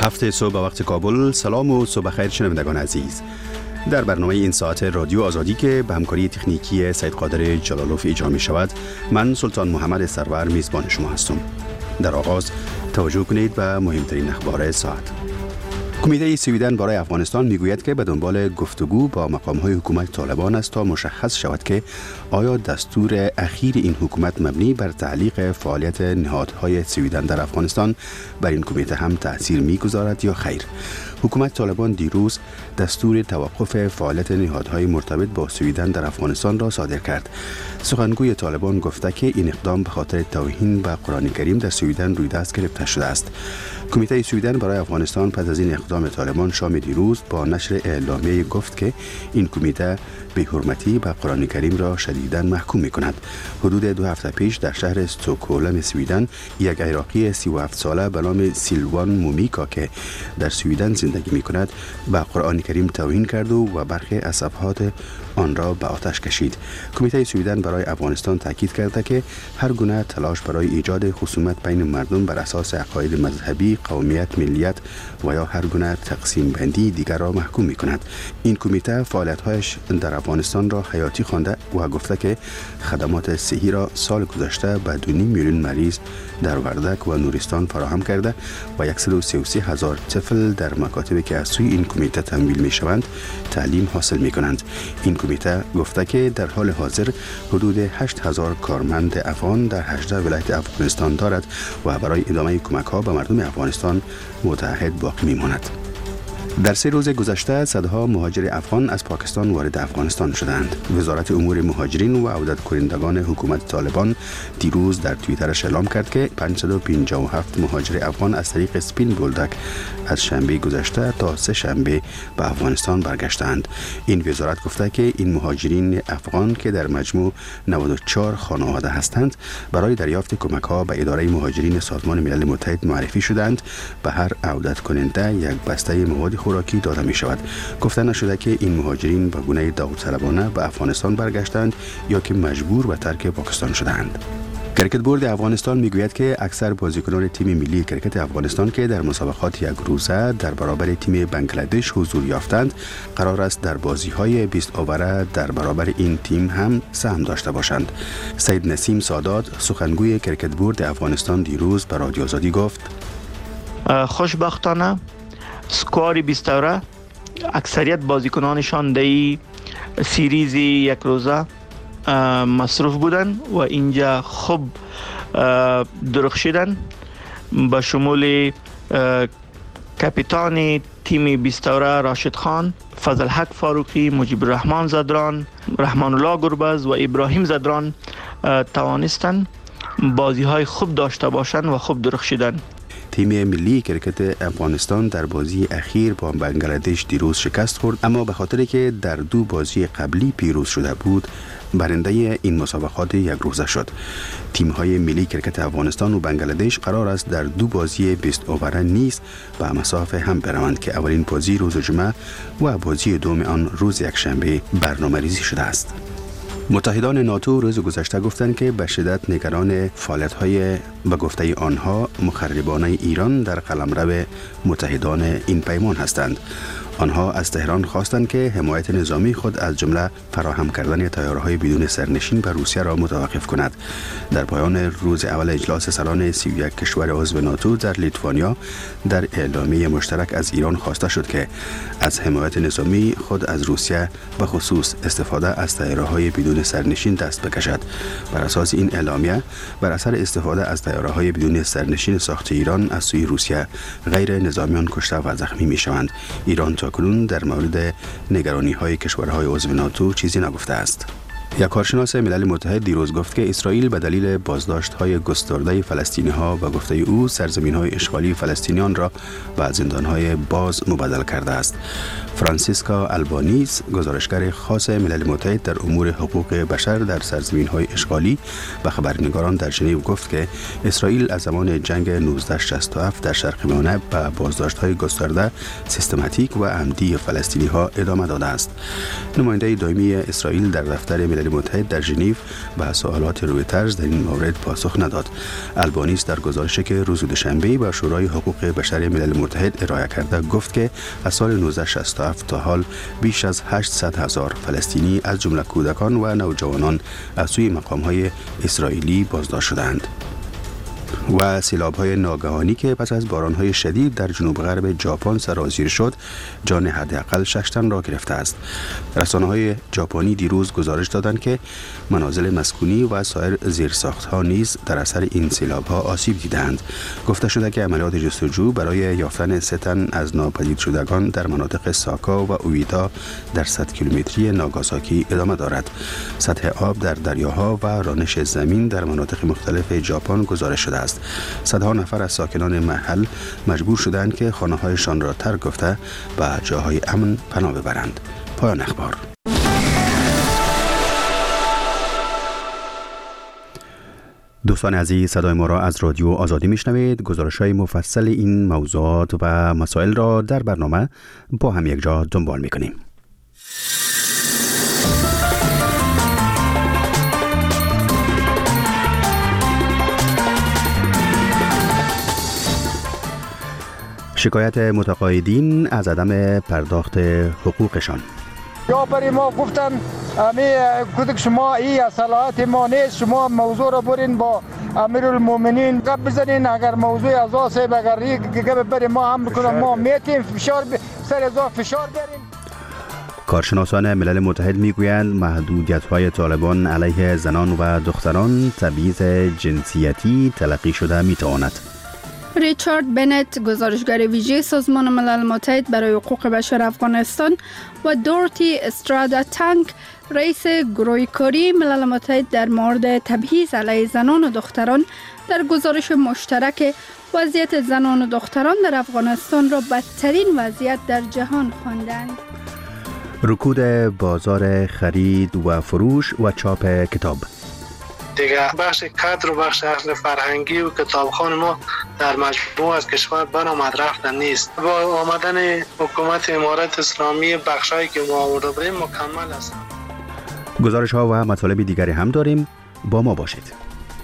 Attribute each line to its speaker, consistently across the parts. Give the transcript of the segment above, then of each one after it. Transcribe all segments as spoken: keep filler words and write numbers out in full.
Speaker 1: هفته صبح وقت کابل. سلام و صبح خیر شنوندگان عزیز. در برنامه این ساعت رادیو آزادی که به همکاری تکنیکی سید قادر جلالوف اجرا می شود، من سلطان محمد سرور میزبان شما هستم. در آغاز توجه کنید به مهمترین اخبار ساعت. کمیته سویدن برای افغانستان میگوید که به دنبال گفتگو با مقام‌های حکومت طالبان است تا مشخص شود که آیا دستور اخیر این حکومت مبنی بر تعلیق فعالیت نهادهای سویدن در افغانستان بر این کمیته هم تأثیر میگذارد یا خیر. حکومت طالبان دیروز دستور توقف فعالیت نهادهای مرتبط با سویدن در افغانستان را صادر کرد. سخنگوی طالبان گفته که این اقدام به خاطر توهین به قرآن کریم در سویدن روی دست گرفته شده است. کمیته سویدن برای افغانستان پس از این اقدام طالبان شام دیروز با نشر اعلامیه گفت که این کمیته به حرمتی به قرآن کریم را شدیداً محکوم می کند. حدود دو هفته پیش در شهر استکهلم سویدن یک عراقی سی و هفت ساله به نام سیلوان مومیکا که در سویدن زندگی می کند به قرآن کریم توهین کرد و, و برخی از صفحات آن را به آتش کشید. کمیته سویدن برای افغانستان تاکید کرده که هر گونه تلاش برای ایجاد خصومت بین مردم بر اساس عقاید مذهبی، قومیت، ملیت و یا هر گونه تقسیم بندی دیگر را محکوم می کند. این کمیته فعالیت‌هایش در افغانستان را حیاتی خوانده و گفته که خدمات صحی را سال گذشته به دو نیم میلیون مریض در وردک و نورستان فراهم کرده و صد و سی و سه هزار طفل در مکاتبی که از سوی این کمیته تمویل می شوند تعلیم حاصل می کنند. این کمیته گفته که در حال حاضر حدود هشت هزار کارمند افغان در هجده ولایت افغانستان دارد و برای ادامه کمک ها به مردم افغانستان متعهد باقی می ماند. در سه روز گذشته صدها مهاجر افغان از پاکستان وارد افغانستان شدند. وزارت امور مهاجرین و عودت کنندگان حکومت طالبان دیروز در توییترش اعلام کرد که پانصد و پنجاه و هفت مهاجر افغان از طریق سپین بولدک از شنبه گذشته تا سه شنبه به افغانستان برگشتند. این وزارت گفته که این مهاجرین افغان که در مجموع نود و چهار خانواده هستند برای دریافت کمک ها به اداره مهاجرین سازمان ملل متحد معرفی شدند. به هر عودت کننده یک بسته مواد خوراکی داده می شود. گفته نشده که این مهاجرین به گونه داوطلبانه به افغانستان برگشتند یا که مجبور به ترک پاکستان شدند. کرکت بورد افغانستان میگوید که اکثر بازیکنان تیم ملی کرکت افغانستان که در مسابقات یک روزه در برابر تیم بنگلادش حضور یافتند قرار است در بازی‌های بیست اوره در برابر این تیم هم سهم داشته باشند. سید نسیم سادات سخنگوی کرکت بورد افغانستان دیروز به رادیو آزادی گفت:
Speaker 2: خوشبختانه سکوار بیست اوره اکثریت بازیکنانشان در سیریز یک روزه مصروف بودن و اینجا خوب درخشیدن، با شمول کاپیتان تیم بیست اوره راشد خان، فضل حق فاروقی، مجیب الرحمن زدران، رحمان الله گربز و ابراهیم زدران توانستن بازی های خوب داشته باشند و خوب درخشیدن.
Speaker 1: تیم ملی کرکت افغانستان در بازی اخیر با بنگلادش دیروز شکست خورد، اما به خاطر که در دو بازی قبلی پیروز شده بود برنده این مسابقات یک روزه شد. تیم‌های ملی کرکت افغانستان و بنگلادش قرار است در دو بازی بیست اوره نیز به مسافه هم بروند که اولین بازی روز جمعه و بازی دوم آن روز یکشنبه برنامه‌ریزی شده است. متحدان ناتو روز گذشته گفتند که به شدت نگران فعالیت‌های به گفته آنها مخربانه ایران در قلمرو متحدان این پیمان هستند. آنها از تهران خواستند که حمایت نظامی خود از جمله فراهم کردن طیاره‌های بدون سرنشین به روسیه را متوقف کند. در پایان روز اول اجلاس سران سی و یک کشور عضو ناتو در لیتوانیا در اعلامیه مشترک از ایران خواسته شد که از حمایت نظامی خود از روسیه به خصوص استفاده از طیاره‌های بدون سرنشین دست بکشد. بر اساس این اعلامیه بر اثر استفاده از طیاره‌های بدون سرنشین ساخت ایران از سوی روسیه غیر نظامیان کشته و زخمی می‌شوند. ایران تاکنون در مورد نگرانی‌های کشورهای عضو ناتو چیزی نگفته است. یک کارشناس ملل متحد دیروز گفت که اسرائیل به دلیل بازداشت‌های گسترده فلسطینی‌ها و گفته او سرزمین‌های اشغالی فلسطینیان را به زندان‌های باز مبادله کرده است. فرانسیسکا البانیز، گزارشگر خاص ملل متحد در امور حقوق بشر در سرزمین‌های اشغالی، به خبرنگاران در ژنو گفت که اسرائیل از زمان جنگ نوزده شصت و هفت در شرق میانه به بازداشت‌های گسترده سیستماتیک و عمدی فلسطینی‌ها ادامه داده است. نماینده دائمی اسرائیل در دفتر ملل ملل متحد در ژنو به سوالات رویترز در این مورد پاسخ نداد. البانیس در گزارشی که روز دوشنبه به شورای حقوق بشر ملل متحد ارائه کرده گفت که از سال نوزده شصت و هفت تا حال بیش از هشتصد هزار فلسطینی از جمله کودکان و نوجوانان از سوی مقام‌های اسرائیلی بازداشت شدند. و سیلاب‌های ناگهانی که پس از باران‌های شدید در جنوب غرب ژاپن سرازیر شد، جان حداقل شش تن را گرفته است. رسانه‌های ژاپنی دیروز گزارش دادند که منازل مسکونی و سایر زیرساخت‌ها نیز در اثر این سیلاب‌ها آسیب دیدند. گفته شده که عملیات جستجو برای یافتن سه تن از ناپدید شدگان در مناطق ساکا و اویتا در صد کیلومتری ناگاساکی ادامه دارد. سطح آب در دریاها و رانش زمین در مناطق مختلف ژاپن گزارش شده است. صدها نفر از ساکنان محل مجبور شدند که خانه‌هایشان را ترک گفته به جاهای امن پناه ببرند. پایان اخبار. دوستان عزیز، صدای ما را از رادیو آزادی میشنوید. گزارش‌های مفصل این موضوعات و مسائل را در برنامه با هم یک جا دنبال می‌کنیم. شکایت متقاعدین از عدم پرداخت حقوقشان.
Speaker 3: یا برای ما گفتن امی کدک شما این صلاحیت ما نیست، شما موضوع را برین با امیرالمومنین قبل بزنین. اگر موضوع از آسیب اگر گب بری ما هم بکنم ما میتیم فشار ب... سر از فشار برین.
Speaker 1: کارشناسان ملل متحد میگویند محدودیت‌های طالبان علیه زنان و دختران تبعیض جنسیتی تلقی شده میتواند.
Speaker 4: ریچارد بنت، گزارشگر ویژه سازمان ملل متحد برای حقوق بشر افغانستان، و دورتی استرادا تانک، رئیس گروه کاری ملل متحد در مورد تبعیض علیه زنان و دختران، در گزارش مشترک وضعیت زنان و دختران در افغانستان را بدترین وضعیت در جهان خواندند.
Speaker 1: رکود بازار خرید و فروش و چاپ کتاب.
Speaker 5: دیگه بخش کادر و بخش اصل فرهنگی و کتابخانه ما در مجموع از کشور برآمد رفتن نیست. با آمدن حکومت امارت اسلامی بخشایی که ما آورده بودیم مکمل است.
Speaker 1: گزارش ها و مطالب دیگری هم داریم، با ما باشید.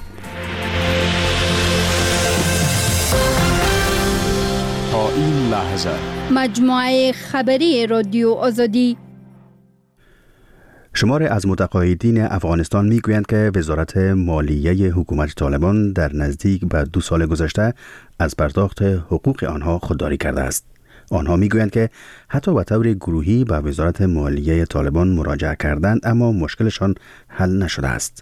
Speaker 6: تا این لحظه
Speaker 4: مجموعه خبری رادیو آزادی.
Speaker 1: شماری از متقاعدین افغانستان میگویند که وزارت مالیه حکومت طالبان در نزدیک به دو سال گذشته از پرداخت حقوق آنها خودداری کرده است. آنها میگویند که حتی به طور گروهی به وزارت مالیه طالبان مراجعه کردند اما مشکلشان حل نشده است.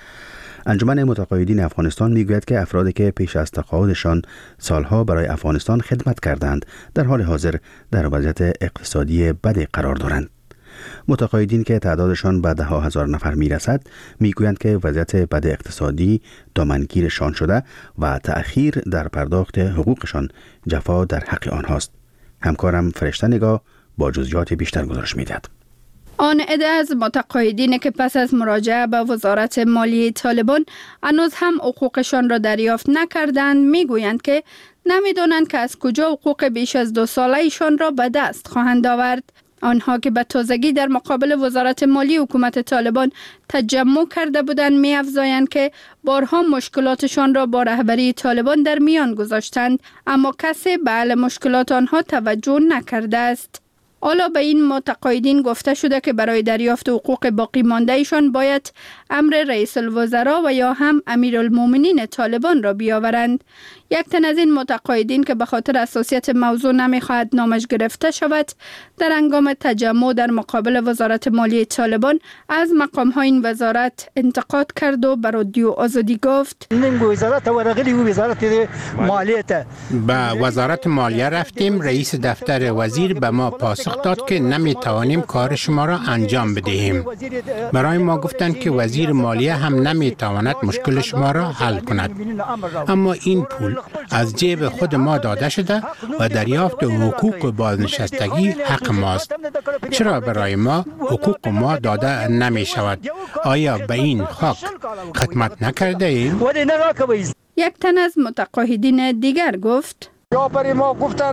Speaker 1: انجمن متقاعدین افغانستان میگوید که افرادی که پیش از تقاعدشان سالها برای افغانستان خدمت کردند در حال حاضر در وضعیت اقتصادی بدی قرار دارند. متقاعدین که تعدادشان به ده ها هزار نفر میرسد میگویند که وضعیت بد اقتصادی دامنگیرشان شده و تأخیر در پرداخت حقوقشان جفا در حق آنهاست. همکارم فرشته نگاه با جزئیات بیشتر گزارش میدهد.
Speaker 4: آن عده از متقاعدین که پس از مراجعه به وزارت مالیه طالبان هنوز هم حقوقشان را دریافت نکردند میگویند که نمیدانند که از کجا حقوق بیش از دو ساله ایشان را به دست خواهند آورد. آنها که به تازگی در مقابل وزارت مالی حکومت طالبان تجمع کرده بودند می‌افزایند که بارها مشکلاتشان را با رهبری طالبان در میان گذاشتند اما کسی به حل مشکلات آنها توجه نکرده است. حالا به این متقاعدین گفته شده که برای دریافت حقوق باقی مانده ایشان باید امر رئیس الوزراء و یا هم امیرالمومنین طالبان را بیاورند. یک تن از این متقاعدین که به خاطر حساسیت موضوع نمیخواهد نامش گرفته شود در هنگام تجمع در مقابل وزارت مالیه طالبان از مقام‌های این وزارت انتقاد کرد و بر رادیو آزادی گفت
Speaker 3: وزارت ورغلی وزارت مالیه
Speaker 7: به وزارت مالیه رفتیم، رئیس دفتر وزیر به ما پاسخ داد که نمیتوانیم کار شما را انجام بدهیم. برای ما گفتند که وزیر مالیه هم نمیتواند مشکل شما را حل کند. اما این پول از جیب خود ما داده شده و دریافت حقوق بازنشستگی حق ماست. چرا برای ما حقوق ما داده نمی شود؟ آیا به این خاک خدمت نکرده ایم؟
Speaker 4: یک تن از متقاعدین دیگر گفت
Speaker 3: یا برای ما گفتن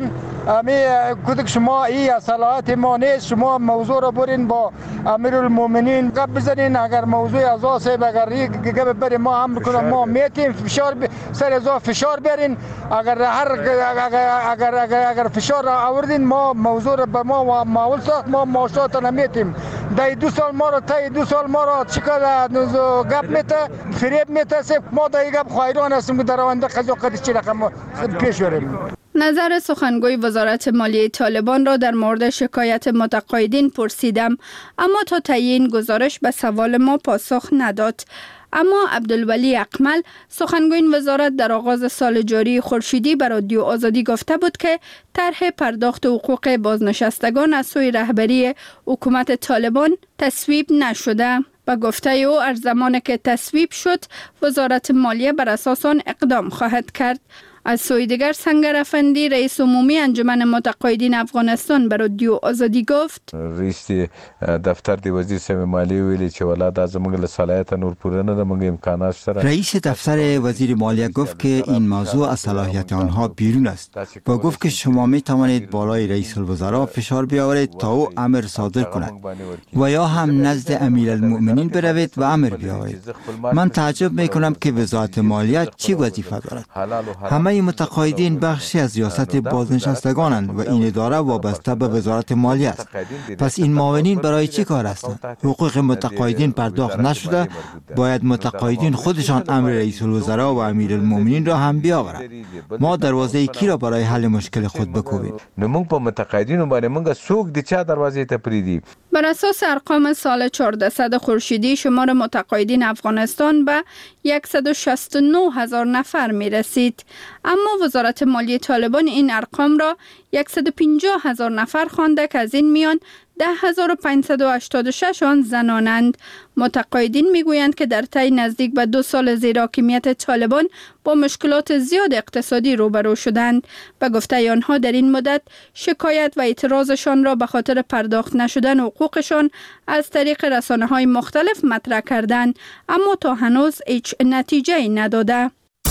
Speaker 3: امی کدک شما ای صلاحیت ما نیست، شما موضوع را برین با امیرالمومنین گپ بزنین. اگر موضوع ازا صاحب اگر گپ بر ما امر کنه ما میتیم فشار ب... سر ازا فشار برین. اگر هر اگر اگر اگر, اگر فشار آوردین ما موضوع را به ما و معول ساخت ما ماشات نمیتیم. دای دو سال ما را تا دو سال ما را چیکار گپ میته فریب میته ما دای گپ خایران هستیم که در آینده قضا قدش چی رقم پیش بریم.
Speaker 4: نظر سخنگوی وزارت مالیه طالبان را در مورد شکایت متقاعدین پرسیدم، اما تا تعیین گزارش به سوال ما پاسخ نداد. اما عبدالولی اقمل سخنگوی وزارت در آغاز سال جاری خورشیدی به رادیو آزادی گفته بود که طرح پرداخت حقوق بازنشستگان از سوی رهبری حکومت طالبان تصویب نشده. با گفته او از زمانی که تصویب شد وزارت مالیه بر اساس آن اقدام خواهد کرد. از سوی دیگر سنگر افندی رئیس عمومی انجمن متقاعدین افغانستان به رادیو آزادی گفت
Speaker 8: رئیس دفتر دی وزیر صاحب مالیه ویلي چې ولاده زموږ له صلاحیت نور پوره نه ده، موږ امکانات سره.
Speaker 9: رئیس دفتر وزیر مالیه گفت که این موضوع از صلاحیت آنها بیرون است و گفت که شما می توانید بالای رئیس الوزراء فشار بیاورید تا او امر صادر کند و یا هم نزد امیرالمؤمنین بروید و امر بیاورید. من تعجب می کنم که وزارت مالیه چی وظیفه دارد. همه متقاعدین بخشی از ریاست بازنشستگانند و این اداره وابسته به وزارت مالیه است. پس این معاونین برای چی کار هستند؟ حقوق متقاعدین پرداخت نشده، باید متقاعدین خودشان امر رئیس الوزراء و امیرالمؤمنین را هم بیاورند. ما دروازه کی را برای حل مشکل خود بکوبیم؟
Speaker 8: نمون په متقاعدینو باندې موږ څوک د چا دروازې ته پریدي.
Speaker 4: بر اساس ارقام سال چهاردهصد خورشیدی شمار متقاعدین افغانستان به صد و شصت و نه هزار نفر می رسید، اما وزارت مالیه طالبان این ارقام را صد و پنجاه هزار نفر خوانده که از این میان ده هزار و پانصد و هشتاد و شش آن زنانند. متقاعدین میگویند که در طی نزدیک به دو سال زیر حاکمیت طالبان با مشکلات زیاد اقتصادی روبرو شدند. به گفته آنها در این مدت شکایت و اعتراضشان را به خاطر پرداخت نشدن حقوقشان از طریق رسانه‌های مختلف مطرح کردند، اما تا هنوز هیچ نتیجه‌ای نداده.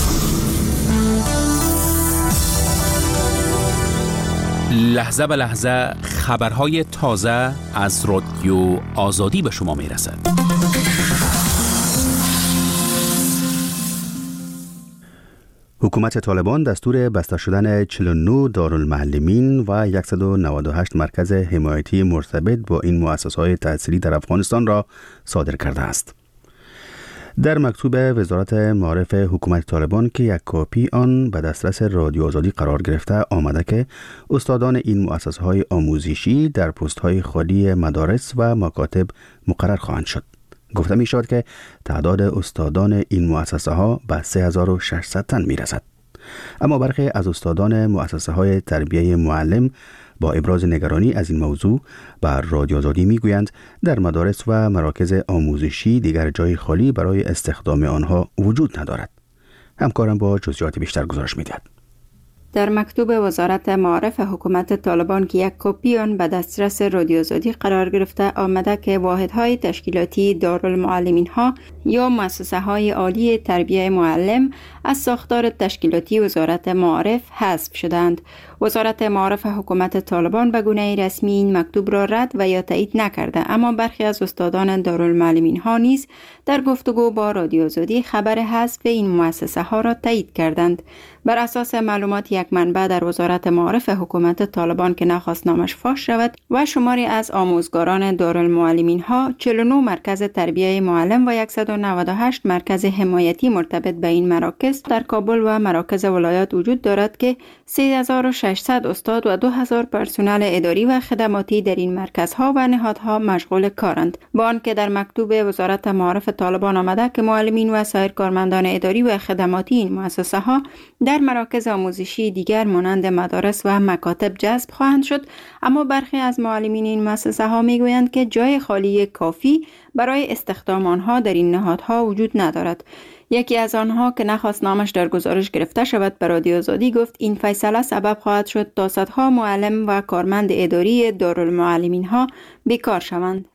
Speaker 10: لحظه به لحظه خبرهای تازه از رادیو آزادی به شما می رسد.
Speaker 1: حکومت طالبان دستور بسته شدن چهل و نه دارالمعلمین و صد و نود و هشت مرکز حمایتی مرتبط با این مؤسسه‌های تحصیلی در افغانستان را صادر کرده است. در مکتوب وزارت معارف حکومت طالبان که یک کاپی آن به دسترس رادیو آزادی قرار گرفته آمده که استادان این مؤسسه‌های آموزشی در پست‌های خالی مدارس و مکاتب مقرر خواهند شد. گفته می شود که تعداد استادان این مؤسسه‌ها به سه هزار و ششصد تن می رسد. اما برخی از استادان مؤسسه‌های تربیه معلم با ابراز نگرانی از این موضوع بر رادیو آزادی میگویند در مدارس و مراکز آموزشی دیگر جای خالی برای استخدام آنها وجود ندارد. همکارم با جزئیات بیشتر گزارش می‌دهد.
Speaker 11: در مکتوب وزارت معارف حکومت طالبان که یک کپی آن به دسترس رادیو آزادی قرار گرفته آمده که واحدهای تشکیلاتی دارالمعلمین ها یا مؤسسه های عالی تربیه معلم از ساختار تشکیلاتی وزارت معارف حذف شدند. وزارت معارف حکومت طالبان به گونه رسمی این مکتوب را رد و یا تایید نکرده، اما برخی از استادان دارالمعلمین ها نیز در گفتگو با رادیو آزادی خبر حذف این مؤسسه ها را تایید کردند. بر اساس معلومات یک منبع در وزارت معارف حکومت طالبان که نخواست نامش فاش شود و شماری از آموزگاران دارالمعلمین ها چهل و نه مرکز تربیه معلم و صد و نود و هشت مرکز حمایتی مرتبط به این مراکز در کابل و مراکز ولایات وجود دارد که سه هزار و ششصد استاد و دو هزار پرسنل اداری و خدماتی در این مرکزها و نهادها مشغول کارند. با آنکه در مکتوب وزارت معارف طالبان آمده که معلمین و سایر کارمندان اداری و خدماتی این مؤسسه ها در مراکز آموزشی دیگر مانند مدارس و مکاتب جذب خواهند شد، اما برخی از معلمین این مؤسسه ها میگویند که جای خالی کافی برای استخدام آنها در این نهادها وجود ندارد. یکی از آنها که نخواست نامش در گزارش گرفته شود به رادیو آزادی گفت این فیصله سبب خواهد شد تا صدها معلم و کارمند اداری دارالمعلمین ها بیکار شوند.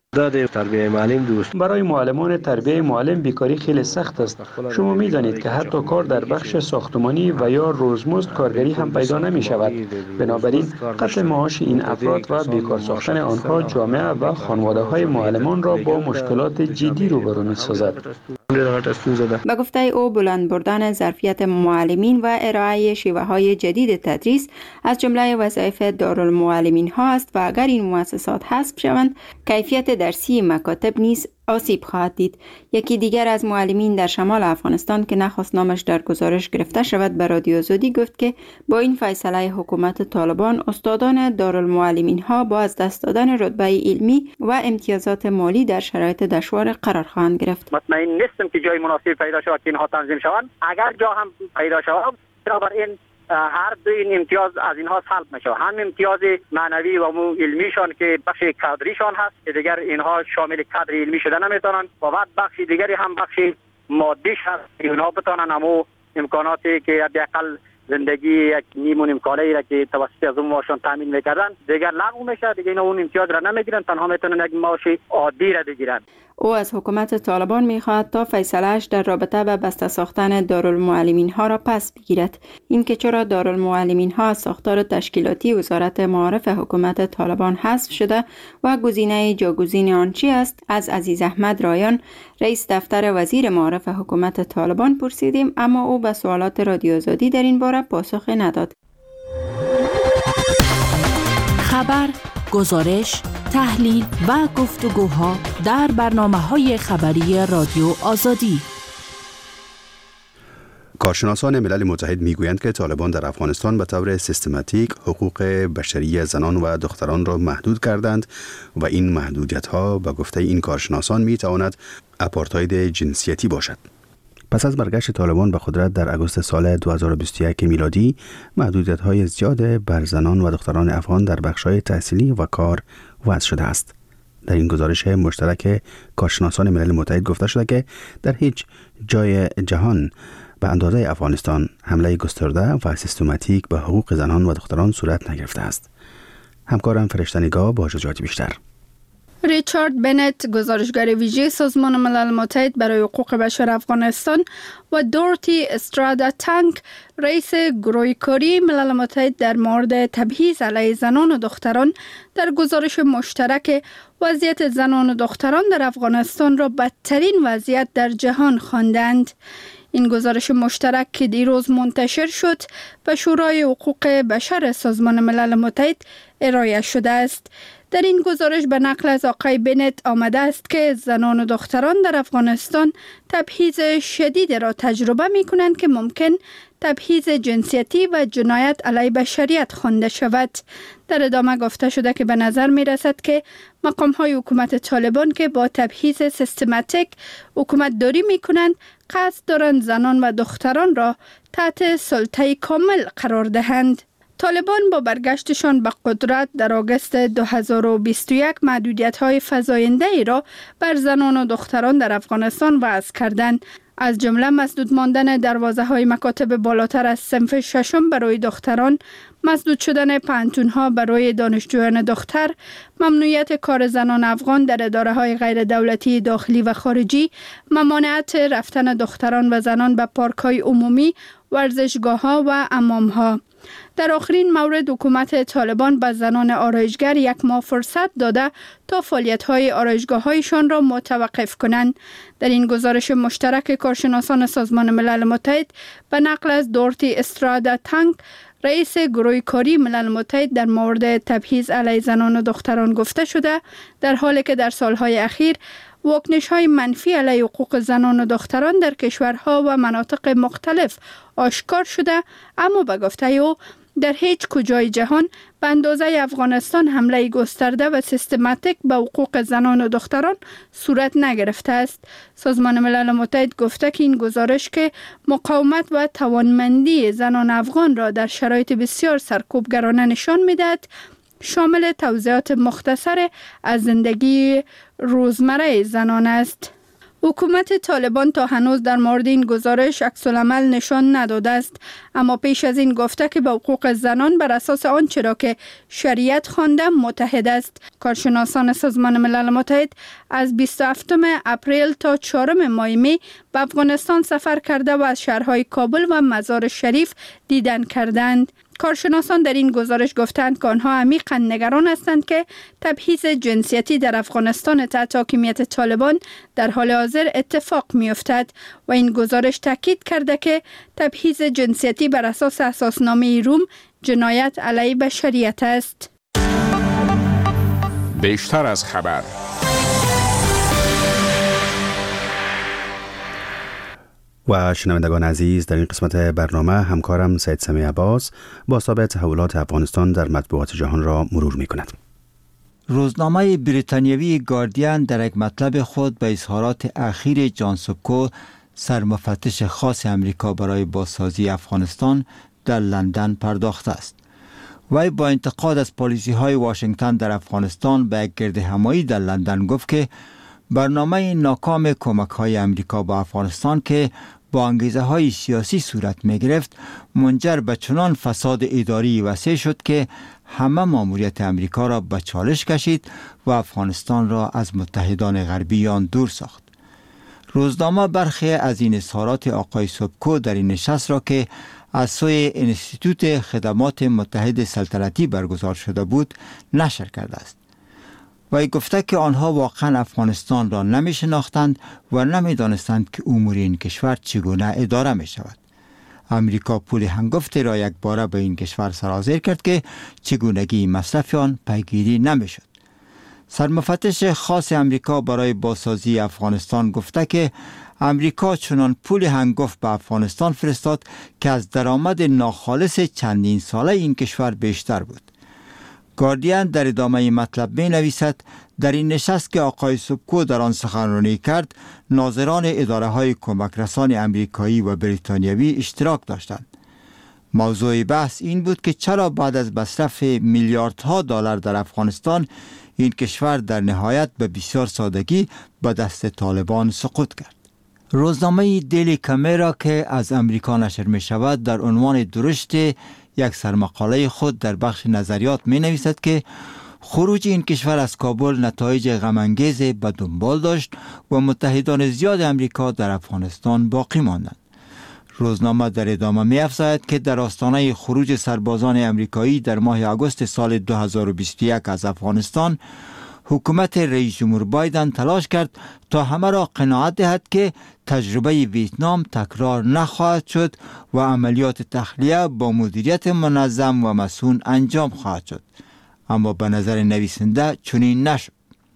Speaker 12: داده تربیه معلم دوست
Speaker 13: برای معلمان تربیه معلم بیکاری خیلی سخت است. شما می دانید که حتی کار در بخش ساختمانی و یا روزمزد کارگری هم پیدا نمی شود. بنابراین قطع معاش این افراد و بیکار ساختن آنها جامعه و خانواده های معلمان را با مشکلات جدی روبرو می سازد.
Speaker 11: به گفته او بلند بردن ظرفیت معلمین و ارائه شیوه های جدید تدریس از جمله وظایف دارالمعلمین ها است و اگر این مؤسسات حذف شوند کیفیت درسی مکاتب نیز آسیب خواهد دید. یکی دیگر از معلمین در شمال افغانستان که نخواست نامش در گزارش گرفته شود به رادیو آزادی گفت که با این فیصله حکومت طالبان استادان دارالمعلمین ها با از دست دادن رتبه علمی و امتیازات مالی در شرایط دشوار قرار خواهند گرفت.
Speaker 14: مطمئن نیستم که جای مناسب پیدا شود که اینها تنظیم شوند. اگر جا هم پیدا شود بنابراین هر دو این امتیاز از اینها سلب میشه، هم امتیاز معنوی و علمیشان که بخش کادریشان هست که دیگر اینها شامل کادر علمی شده نمیتونن و بعد بخش دیگری هم بخش مادیش هست که اینها بتونن همو امکاناتی که حداقل زندگی یک نیمون امکانه را که توسط از اون معاشان تامین میکردن دیگر لغو میشه، دیگر اینا اون امتیاز را نمیگیرن، تنها میتونن یک معاش عادی را بگیرن.
Speaker 11: او از حکومت طالبان میخواهد تا فیصلهش در رابطه به بسته ساختن دارالمعلمین ها را پس بگیرد. اینکه چرا دارالمعلمین ها از ساختار تشکیلاتی وزارت معارف حکومت طالبان حذف شده و گزینه جاگزین آن چی است، از عزیز احمد رایان رئیس دفتر وزیر معارف حکومت طالبان پرسیدیم، اما او به سوالات رادیو آزادی در این باره پاسخ نداد.
Speaker 15: خبر، گزارش، تحلیل و گفتگوها در برنامه‌های خبری رادیو آزادی.
Speaker 1: کارشناسان ملل متحد میگویند که طالبان در افغانستان به طور سیستماتیک حقوق بشری زنان و دختران را محدود کردند و این محدودیت‌ها به گفته این کارشناسان میتواند آپارتاید جنسیتی باشد. پس از برگشت طالبان به قدرت در اگوست سال دو هزار و بیست و یک میلادی، محدودیت‌های زیاد بر زنان و دختران افغان در بخش‌های تحصیلی و کار وضع شده است. در این گزارش مشترک کارشناسان ملل متحد گفته شده که در هیچ جای جهان به اندازه افغانستان حمله گسترده و سیستماتیک به حقوق زنان و دختران صورت نگرفته است. همکارم فرشته نگاه با جزئیات بیشتر.
Speaker 4: ریچارد بنت، گزارشگر ویژه سازمان ملل متحد برای حقوق بشر افغانستان، و دورتی استرادا تانک، رئیس گروه کاری ملل متحد در مورد تبعیض علیه زنان و دختران، در گزارش مشترک وضعیت زنان و دختران در افغانستان را بدترین وضعیت در جهان خواندند. این گزارش مشترک که دیروز منتشر شد به شورای حقوق بشر سازمان ملل متحد ارائه شده است. در این گزارش به نقل از آقای بنت آمده است که زنان و دختران در افغانستان تبعیض شدید را تجربه می کنند که ممکن تبعیض جنسیتی و جنایت علیه بشریت خوانده شود. در ادامه گفته شده که به نظر می رسد که مقام های حکومت طالبان که با تبعیض سیستماتیک حکومت داری می کنند قصد دارند زنان و دختران را تحت سلطه کامل قرار دهند. طالبان با برگشتشان به قدرت در آگوست دو هزار و بیست و یک محدودیت‌های فزاینده ای را بر زنان و دختران در افغانستان وضع کردند. از جمله مسدود ماندن دروازه‌های مکاتب بالاتر از صنف ششم برای دختران، مسدود شدن پانتون‌ها برای دانشجویان دختر، ممنوعیت کار زنان افغان در اداره‌های غیر دولتی داخلی و خارجی، ممانعت رفتن دختران و زنان به پارک‌های عمومی، ورزشگاه‌ها و حمام‌ها. در آخرین مورد حکومت طالبان به زنان آرایشگر یک ماه فرصت داده تا فعالیت‌های آرایشگاه‌هایشان را متوقف کنند. در این گزارش مشترک کارشناسان سازمان ملل متحد به نقل از دورتی استرادا تانک، رئیس گروه کاری ملل متحد در مورد تبعیض علیه زنان و دختران گفته شده، در حالی که در سالهای اخیر واکنش‌های منفی علیه حقوق زنان و دختران در کشورها و مناطق مختلف آشکار شده، اما به گفته او در هیچ کجای جهان به اندازه افغانستان حمله گسترده و سیستماتیک به حقوق زنان و دختران صورت نگرفته است. سازمان ملل متحد گفته که این گزارش که مقاومت و توانمندی زنان افغان را در شرایط بسیار سرکوبگرانه نشان می‌دهد، شامل توضیحات مختصر از زندگی روزمره زنان است. حکومت طالبان تا هنوز در مورد این گزارش عکس‌العمل نشان نداده است، اما پیش از این گفته که به حقوق زنان بر اساس آنچه را که شریعت خوانده متحد است. کارشناسان سازمان ملل متحد از بیست و هفتم اپریل تا چهارم ماه می به افغانستان سفر کرده و از شهرهای کابل و مزار شریف دیدن کردند. کارشناسان در این گزارش گفتند که آنها عمیقاً نگران هستند که تبعیض جنسیتی در افغانستان تحت حاکمیت طالبان در حال حاضر اتفاق می‌افتد و این گزارش تاکید کرده که تبعیض جنسیتی بر اساس اساسنامه روم جنایت علیه بشریت است.
Speaker 6: بیشتر از خبر.
Speaker 1: و شنوندگان عزیز، در این قسمت برنامه همکارم سید سمی عباس با سابق تحولات افغانستان در مطبوعات جهان را مرور می کند.
Speaker 9: روزنامه بریتانیایی گاردین در یک مطلب خود به اظهارات اخیر جان سوبکو، سرمفتش خاص امریکا برای بازسازی افغانستان در لندن پرداخته است. وی با انتقاد از پالیسی های واشنگتن در افغانستان به یک گردهمایی در لندن گفت که برنامه ناکام کمک های امریکا با افغانستان که با انگیزه های سیاسی صورت می گرفت منجر به چنان فساد اداری وسیع شد که همه ماموریت امریکا را به چالش کشید و افغانستان را از متحدان غربی آن دور ساخت. روزنامه برخی از این اظهارات آقای سوبکو در این نشست را که از سوی انستیتوت خدمات متحد سلطنتی برگزار شده بود نشر کرده است. و گفته که آنها واقعا افغانستان را نمی شناختند و نمی دانستند که امور این کشور چگونه اداره می شود. امریکا پول هنگفتی را یک باره به این کشور سرازیر کرد که چگونگی مصرف آن پیگیری نمی شد. سرمفتش خاص امریکا برای بازسازی افغانستان گفته که امریکا چنان پول هنگفت به افغانستان فرستاد که از درآمد ناخالص چندین ساله این کشور بیشتر بود. گاردین در ادامه مطلب می نویسد در این نشست که آقای سوبکو در آن سخنرانی کرد، ناظران اداره های کمک رسان امریکایی و بریتانیایی اشتراک داشتند. موضوع بحث این بود که چرا بعد از مصرف میلیاردها دلار در افغانستان این کشور در نهایت به بسیار سادگی به دست طالبان سقوط کرد. روزنامه دیلی کامیرا که از امریکا نشر می شود در عنوان درشت یک سرمقاله خود در بخش نظریات می نویسد که خروج این کشور از کابل نتایج غم‌انگیز به دنبال داشت و متحدان زیاد امریکا در افغانستان باقی ماندند. روزنامه در ادامه می افزاید که در آستانه خروج سربازان امریکایی در ماه آگوست سال دو هزار و بیست و یک از افغانستان، حکومت رئیس جمهور بایدن تلاش کرد تا همه را قناعت دهد که تجربه ویتنام تکرار نخواهد شد و عملیات تخلیه با مدیریت منظم و مسئول انجام خواهد شد. اما به نظر نویسنده چنین نشد.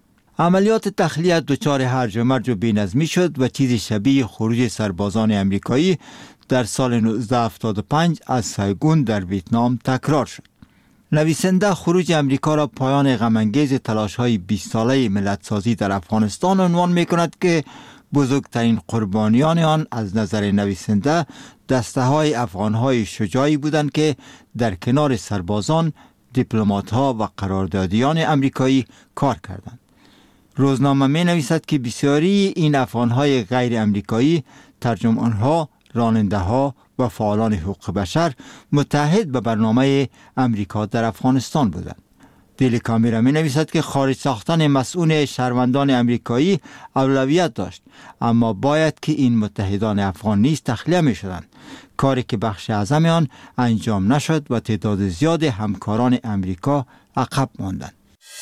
Speaker 9: عملیات تخلیه دچار هرج و مرج و بی‌نظمی شد و چیزی شبیه خروج سربازان امریکایی در سال نوزده هفتاد و پنج از سایگون در ویتنام تکرار شد. نویسنده خروج امریکا را پایان غم‌انگیز تلاش‌های بیست ساله ملت‌سازی در افغانستان عنوان می‌کند که بزرگترین قربانیان آن از نظر نویسنده دسته‌های افغان‌های شجاعی بودند که در کنار سربازان، دیپلمات‌ها و قراردادیان امریکایی کار کردند. روزنامه می‌نویسد که بسیاری این افغان‌های غیر امریکایی، ترجمان‌ها، راننده‌ها و فعالان حقوق بشر متحد به برنامه امریکا در افغانستان بودند. دیلی کامیرا می نویسد که خارج ساختن مسئول شهروندان امریکایی اولویت داشت، اما باید که این متحدان افغان نیز تخلیه می شدند، کاری که بخش اعظم آن انجام نشد و تعداد زیاد همکاران امریکا عقب ماندند.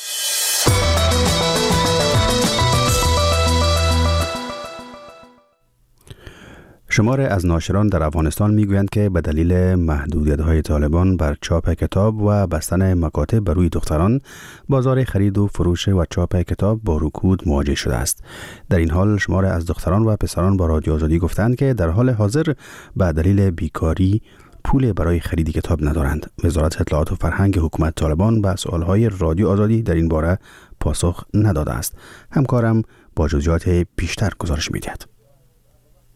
Speaker 1: شمار از ناشران در افغانستان میگویند که به دلیل محدودیت‌های طالبان بر چاپ کتاب و بستن مکاتب بر روی دختران، بازار خرید و فروش و چاپ کتاب با رکود مواجه شده است. در این حال شمار از دختران و پسران با رادیو آزادی گفتند که در حال حاضر به دلیل بیکاری پول برای خرید کتاب ندارند. وزارت اطلاعات و فرهنگ حکومت طالبان به سوالهای رادیو آزادی در این باره پاسخ نداده است. همکارم با جزئیات بیشتر گزارش می‌دهد.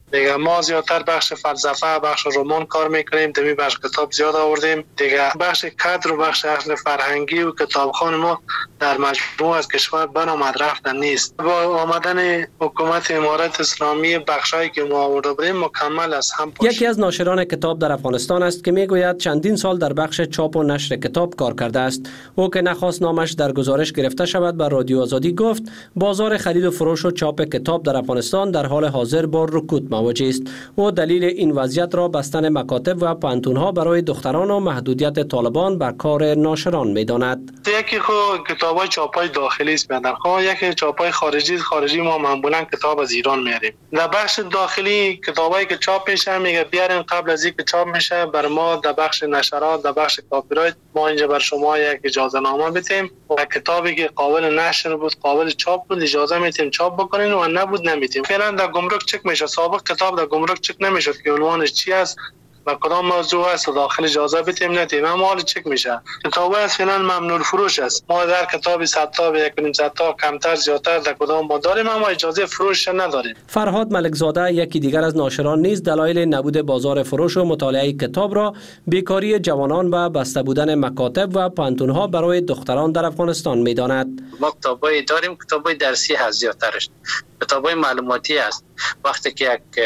Speaker 5: دیگه ما زیادتر بخش فلسفه، بخش رمان کار میکنیم، دمی بخش کتاب زیاد آوردیم. دیگه بخش کادر و بخش اصل فرهنگی و کتابخانه ما در مجموع از کشور بنامد رفتن نیست. با آمدن حکومت امارت اسلامی بخشایی که ما آورده بودیم مکمل از هم پاشید.
Speaker 12: یکی از ناشران کتاب در افغانستان است که میگوید چندین سال در بخش چاپ و نشر کتاب کار کرده است. او که نخواست نامش در گزارش گرفته شود بر رادیو آزادی گفت بازار خرید و فروش و چاپ کتاب در افغانستان در حال حاضر با رکود مواجه است. او دلیل این وضعیت را بستن مکاتب و پانتون‌ها برای دختران و محدودیت طالبان بر کار ناشران می‌داند.
Speaker 5: یکی خو کتابای چاپای داخلی است بدن خو یکی چاپای خارجی خارجی ما معمولا کتاب از ایران میاریم. در بخش داخلی کتابایی که چاپ میشه میگه بیارین قبل از اینکه چاپ میشه بر ما در بخش نشرات در بخش کپی رایت ما اینجا بر شما یک اجازه نامه بدیم و کتابی که قابل نشر بود قابل چاپ بود اجازه میتیم چاپ بکنین و نبود نمیتیم. فعلا در گمرک چک میشه. سابق کتاب در گمرک چک نمیشد که عنوانش چی است و کدام موضوع است و داخل اجازه بدیم ندیم. اما حال چک میشه. کتاب از فعلا ممنوع فروش است. ما در کتابی صد تا و یک و نیم صد تا کمتر زیادتر در کدام ما داریم اما اجازه فروش نداریم.
Speaker 12: فرهاد ملکزاده یکی دیگر از ناشران نیز دلایل نبود بازار فروش و مطالعه کتاب را بیکاری جوانان و بسته بودن مکاتب و پانتون‌ها برای دختران در افغانستان می‌داند.
Speaker 16: ما کتابای داریم، کتابای درسی هست زیادترش. کتابای معلوماتی است. وقتی که یک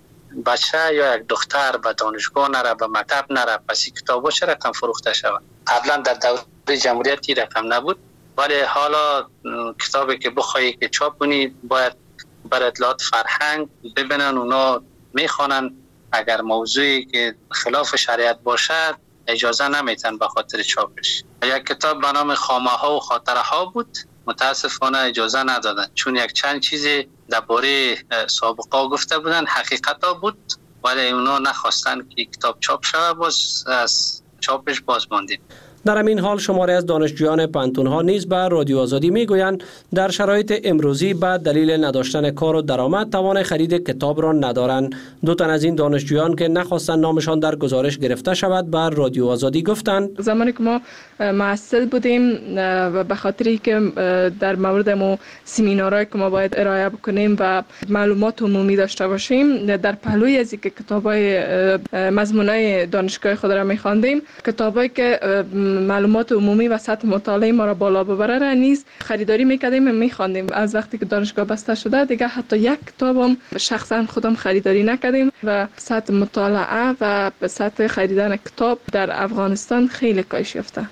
Speaker 16: بچه یا یک دختر به دانشگاه نره به مکتب نره پس کتابا چه رقم فروخته شود؟ قبلا در دوره جمهوریت این رقم نبود ولی حالا کتابی که بخوایی که چاپ کنی باید بر اطلاعات فرهنگ ببینن اونا میخوانن. اگر موضوعی که خلاف شریعت باشد اجازه نمیتن به خاطر چاپش. یک کتاب به نام خامه ها و خاطره ها بود متاسفانه اجازه ندادن چون یک چند چیزی درباره سابقه گفته بودن حقیقتا بود ولی اونا نخواستن که کتاب چاپ شود باز از چاپش باز ماندیم.
Speaker 12: در همین حال شماری از دانشجویان پانتون‌ها نیز به رادیو آزادی میگویند در شرایط امروزی به دلیل نداشتن کار و درآمد توان خرید کتاب را ندارند. دو تن از این دانشجویان که نخواستند نامشان در گزارش گرفته شود بر رادیو آزادی گفتند
Speaker 17: زمانی که ما محصل بودیم و به خاطری که در مورد مو سمینارهایی که ما باید ارائه بکنیم و معلومات عمومی داشته باشیم در پهلوی از اینکه کتابای مضمونای دانشگاه خود را می‌خواندیم کتابایی که معلومات عمومی و سطح مطالعه ما را بالا ببره را نیز خریداری میکردیم و میخواندیم. از وقتی که دانشگاه بسته شده دیگه حتی یک کتابم شخصا خودم خریداری نکردیم و سطح مطالعه و سطح خریدن کتاب در افغانستان خیلی کاهش یافته.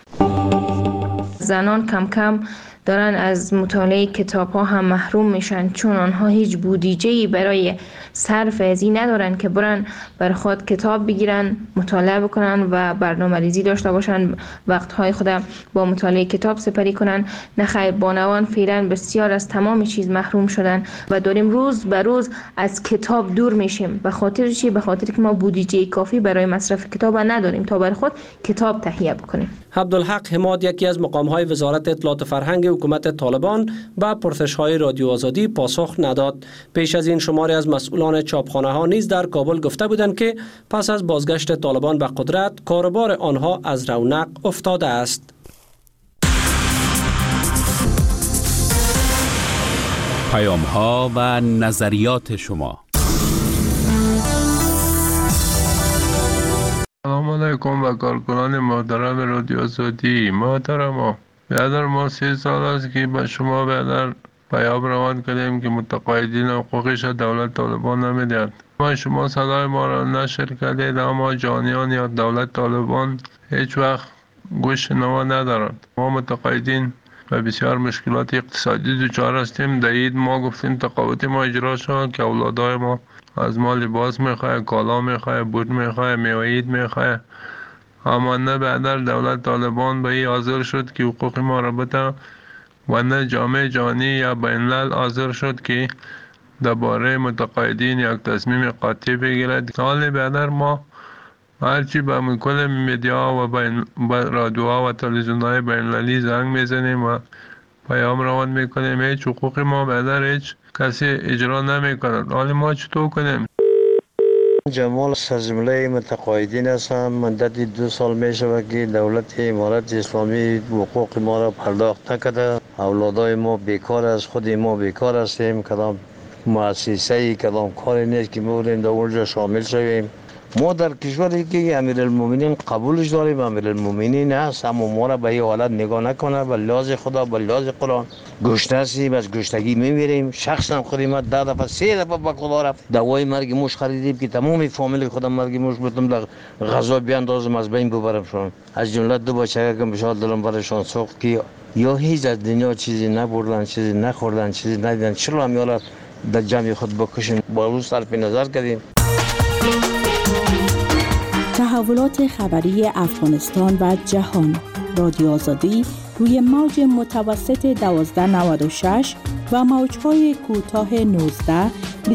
Speaker 18: زنان کم کم دارن از مطالعه کتاب ها هم محروم میشن چون آنها هیچ بودجه‌ای برای صرف از این ندارن که برن بر خود کتاب بگیرن مطالعه بکنن و برنامه‌ریزی داشته باشن وقتهای خود با مطالعه کتاب سپری کنن. نخیر بانوان فعلا بسیار از تمام چیز محروم شدن و داریم روز به روز از کتاب دور میشیم. به خاطر چی؟ به خاطر که ما بودجه کافی برای مصرف کتاب نداریم تا بر خود کتاب تهیه بکنیم.
Speaker 12: عبدالحق حماد یکی از مقام‌های وزارت اطلاعات فرهنگ حکومت طالبان به پرسش‌های رادیو آزادی پاسخ نداد. پیش از این شماری از مسئولان چاپخانه‌ها نیز در کابل گفته بودند که پس از بازگشت طالبان به قدرت کاروبار آنها از رونق افتاده است.
Speaker 10: پیام‌ها و نظریات شما.
Speaker 19: سلام علیکم و کارکنان محترم رادیو آزادی. محترم برادر ما سه سال است که به شما برادر پیام روان کردیم که متقاعدین حقوقش دولت طالبان نمیدهد. ما شما صدای ما را نشر کردید اما جانیان یا دولت طالبان هیچ وقت گوش نوا ندارند. ما متقاعدین و بسیار مشکلات اقتصادی دچار هستیم. در عید ما گفتیم تقاعد ما اجرا شد که اولادای ما از ما لباس میخواه، کالا میخواه، بوت میخواه، میوه عید میخواه، اما نه بعدر دولت طالبان به این حاضر شد که حقوق ما را بده و نه جامعه جهانی یا بین الملل حاضر شد که درباره متقاعدین یک تصمیم قاطع بگیرد. حال بعدر ما هرچی به کل میدیا و بین رادیوها و تلویزیون‌های بین المللی زنگ میزنیم و پیام روان میکنیم هیچ حقوق ما بعدر هیچ کسی اجرا نمیکند. حال ما چطور کنیم؟
Speaker 20: جمال از جمله متقاعدین هستم. مدت دو سال می شود که دولت امارت اسلامی حقوق ما را پرداخت نکرده. اولادای ما بیکار است، خود ما بیکار هستیم. کدام مؤسسه کدام کاری نیست که می‌بریم در اونجا شامل شویم. ما در کشوری که امیرالمومنین قبولش داریم، امیرالمومنین هست، اما ما را به این حالت نگاه نکنه. به لحاظ خدا، به لحاظ قرآن گشته هستیم، از گشتگی میمیریم. شخصا خودم ده دفعه سه دفعه به خدا رفت دوای مرگ موش خریدیم که تمام فامیل خودم مرگ موش بتونم در غذا بیاندازم از بین ببرمشون. از جمله دو بچه که بشار دلم برشان سوخت که یا هیچ از دنیا چیزی نبردن، چیزی نخوردن، چیزی ندیدن، چرا هم یالت در جمع خود بکشیم. با روز صرف نظر کردیم.
Speaker 15: تحولات خبری افغانستان و جهان. رادیو آزادی روی موج متوسط دوازده نود و شش و موج‌های کوتاه نوزده